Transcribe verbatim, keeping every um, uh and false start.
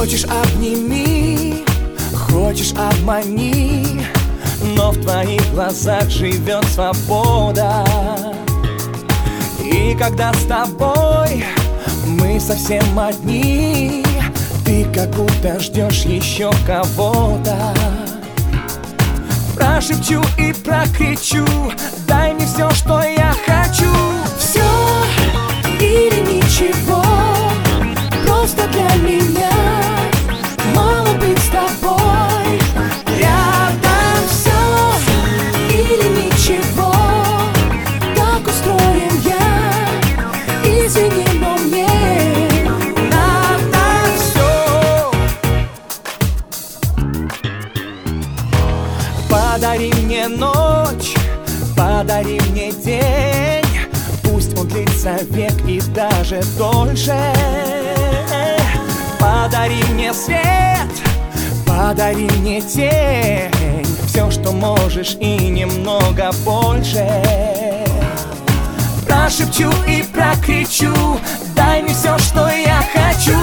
Хочешь — обними, хочешь — обмани, но в твоих глазах живет свобода. И когда с тобой мы совсем одни, ты как будто ждешь еще кого-то. Прошепчу и прокричу: дай мне все, что я хочу. Все или ничего, просто для меня мало быть с тобой рядом. Все или ничего, так устроен я. Извини, но мне надо все. Подари мне ночь, подари мне день, пусть он длится век и даже дольше. Подари мне свет, подари мне тень, все, что можешь и немного больше. Прошепчу и прокричу: дай мне все, что я хочу.